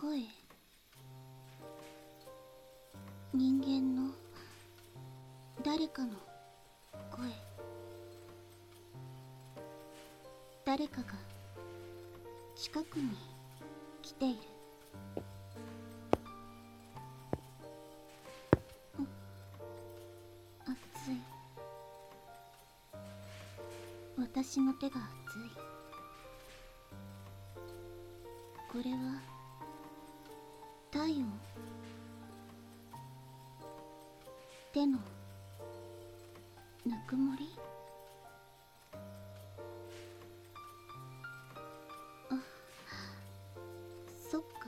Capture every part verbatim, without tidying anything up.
声、人間の誰かの声、誰かが近くに来ている。熱い。私の手が熱い。これは体温？手のぬくもり？あ、そっか。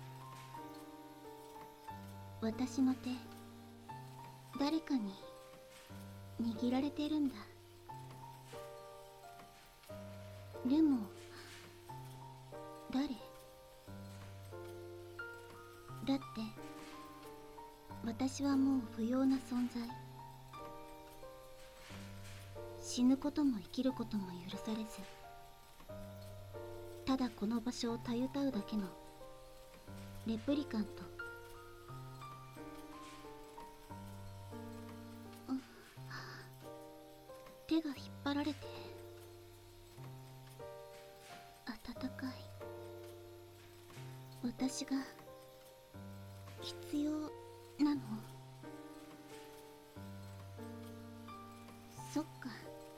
私の手、誰かに握られてるんだ。でも誰？だって私はもう不要な存在。死ぬことも生きることも許されず、ただこの場所をたゆたうだけのレプリカント。手が引っ張られて温かい。私が必要なの？そっか。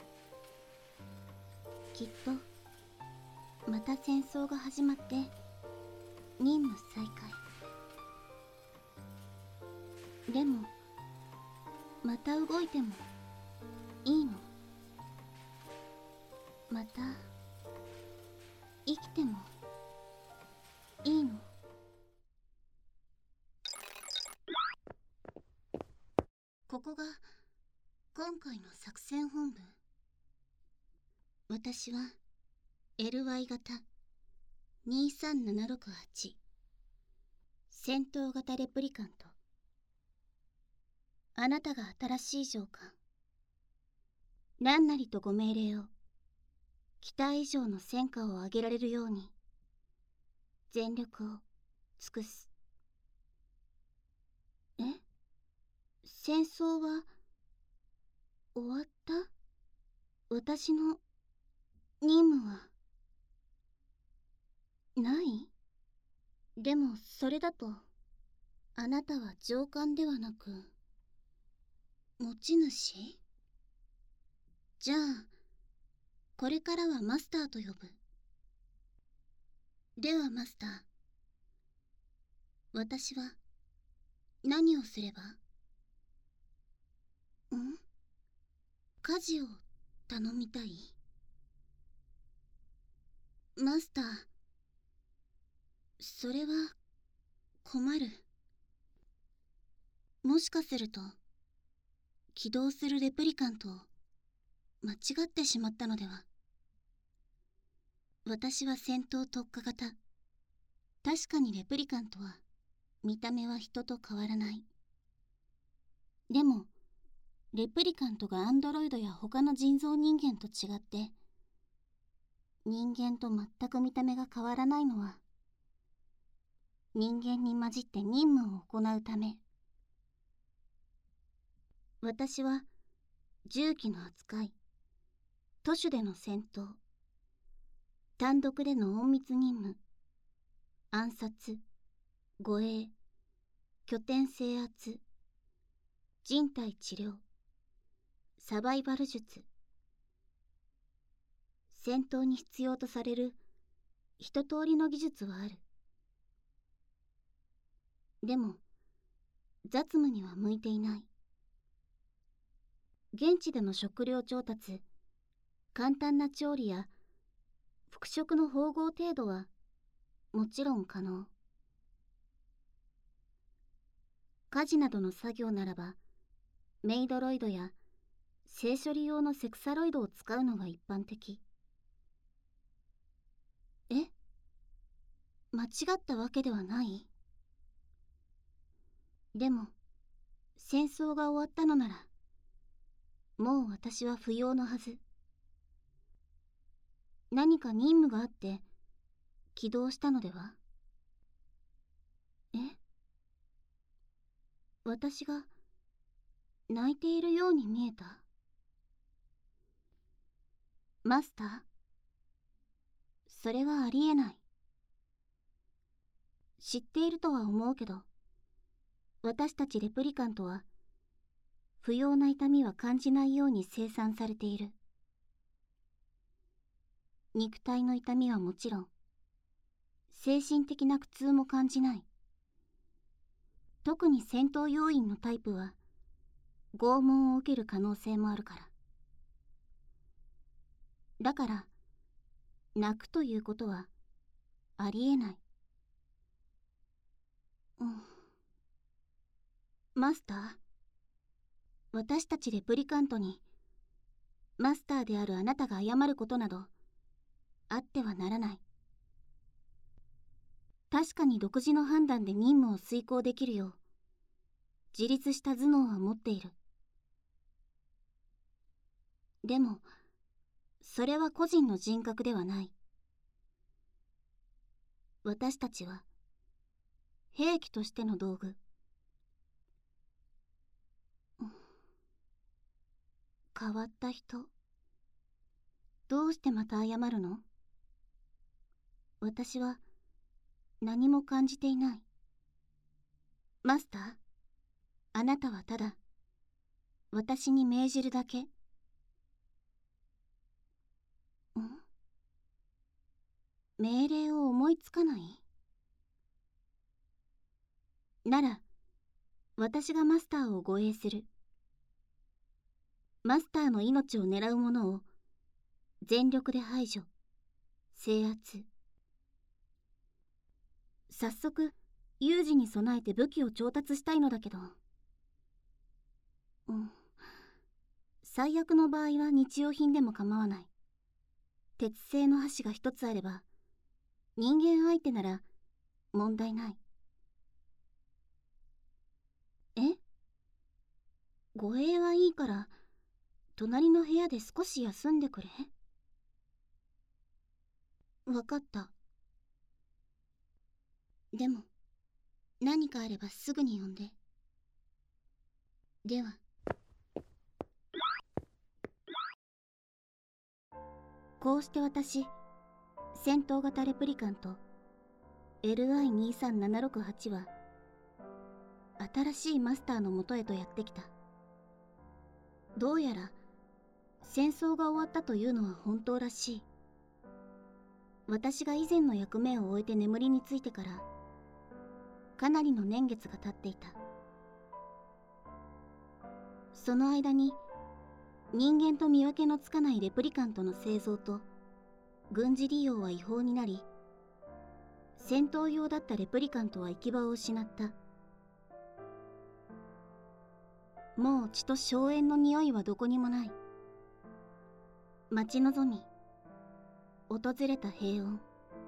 きっとまた戦争が始まって任務再開。でもまた動いてもいいの？また生きてもいいの？ここが今回の作戦本部。私は エルワイ 型にさんななろくはち戦闘型レプリカント。あなたが新しい上官。何なりとご命令を、期待以上の戦果を上げられるように全力を尽くす。え？戦争は終わった？私の任務はない？でもそれだとあなたは上官ではなく持ち主？じゃあこれからはマスターと呼ぶ。ではマスター、私は何をすれば？ん？家事を頼みたい？マスター、それは困る。もしかすると起動するレプリカントを間違ってしまったのでは。私は戦闘特化型。確かにレプリカントは見た目は人と変わらない。でもレプリカントがアンドロイドや他の人造人間と違って人間と全く見た目が変わらないのは、人間に混じって任務を行うため。私は銃器の扱い、都市での戦闘、単独での隠密任務、暗殺、護衛、拠点制圧、人体治療、サバイバル術、戦闘に必要とされる一通りの技術はある。でも雑務には向いていない。現地での食料調達、簡単な調理や服飾の縫合程度はもちろん可能。家事などの作業ならばメイドロイドや性処理用のセクサロイドを使うのが一般的。え？間違ったわけではない？でも戦争が終わったのならもう私は不要のはず。何か任務があって起動したのでは？ 私が泣いているように見えた。マスター、それはありえない。知っているとは思うけど、私たちレプリカントは不要な痛みは感じないように生産されている。肉体の痛みはもちろん、精神的な苦痛も感じない。特に戦闘要員のタイプは拷問を受ける可能性もあるから。だから泣くということはありえない。うん。マスター、私たちレプリカントにマスターであるあなたが謝ることなどあってはならない。確かに独自の判断で任務を遂行できるよう自立した頭脳は持っている。でもそれは個人の人格ではない。私たちは兵器としての道具。変わった人。どうしてまた謝るの？私は何も感じていない。マスター、あなたはただ私に命じるだけ。ん？命令を思いつかない？なら私がマスターを護衛する。マスターの命を狙う者を全力で排除、制圧。早速有事に備えて武器を調達したいのだけど。うん。最悪の場合は日用品でも構わない。鉄製の箸が一つあれば人間相手なら問題ない。え？護衛はいいから隣の部屋で少し休んでくれ。わかった。でも何かあればすぐに呼んで。では。こうして私、戦闘型レプリカント エルアイにさんななろくはち は新しいマスターのもとへとやってきた。どうやら戦争が終わったというのは本当らしい。私が以前の役目を終えて眠りについてからかなりの年月が経っていた。その間に人間と見分けのつかないレプリカントの製造と軍事利用は違法になり、戦闘用だったレプリカントは行き場を失った。もう血と硝煙の匂いはどこにもない。待ち望み訪れた平穏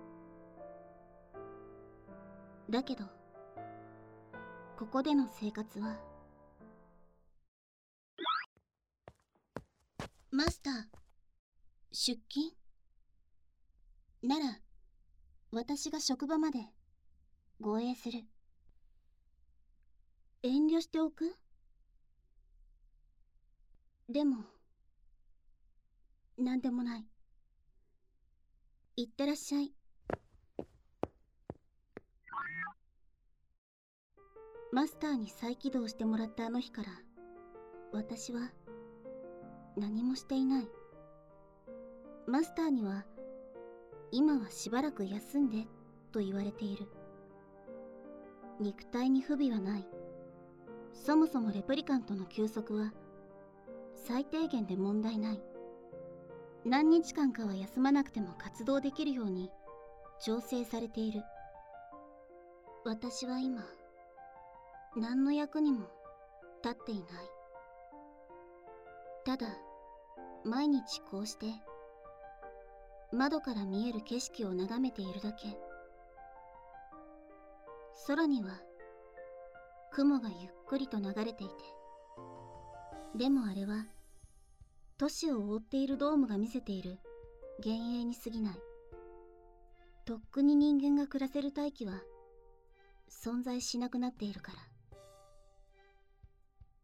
だけど、ここでの生活は。マスター、出勤なら私が職場まで護衛する。遠慮しておく？でもなんでもない。いってらっしゃい。マスターに再起動してもらったあの日から私は何もしていない。マスターには今はしばらく休んでと言われている。肉体に不備はない。そもそもレプリカントの休息は最低限で問題ない。何日間かは休まなくても活動できるように調整されている。私は今何の役にも立っていない。ただ毎日こうして窓から見える景色を眺めているだけ。空には雲がゆっくりと流れていて、でもあれは都市を覆っているドームが見せている幻影に過ぎない。とっくに人間が暮らせる大気は存在しなくなっているから。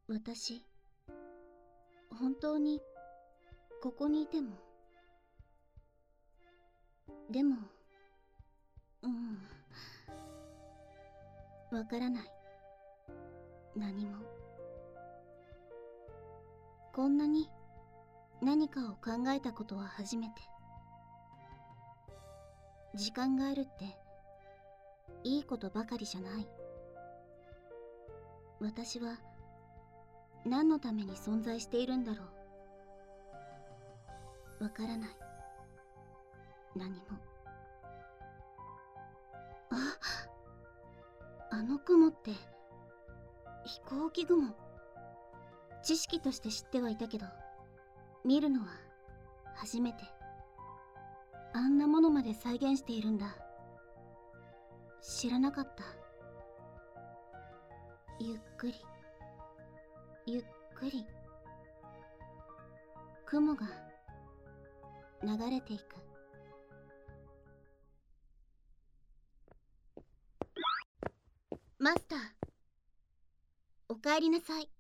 私本当にここにいても。でもうんわからない。何も。こんなに何かを考えたことは初めて。時間があるっていいことばかりじゃない。私は何のために存在しているんだろう。わからない。何も。あ、あの雲って飛行機雲。知識として知ってはいたけど、見るのは初めて。あんなものまで再現しているんだ。知らなかった。ゆっくりゆっくり雲が流れていく。マスター、おかえりなさい。ん？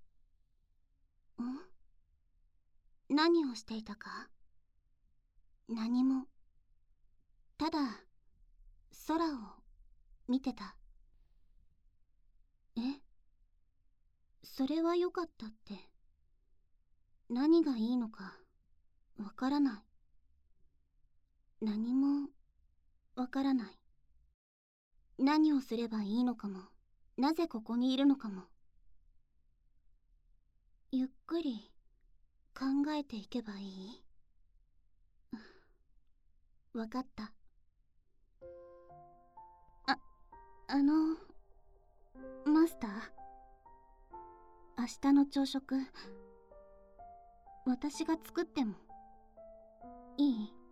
何をしていたか？何も。ただ空を見てた。え？それは良かったって。何がいいのかわからない。何もわからない。何をすればいいのかも、なぜここにいるのかも。ゆっくり考えていけばいい？わかった。あ、あの、マスター、明日の朝食、私が作ってもいい？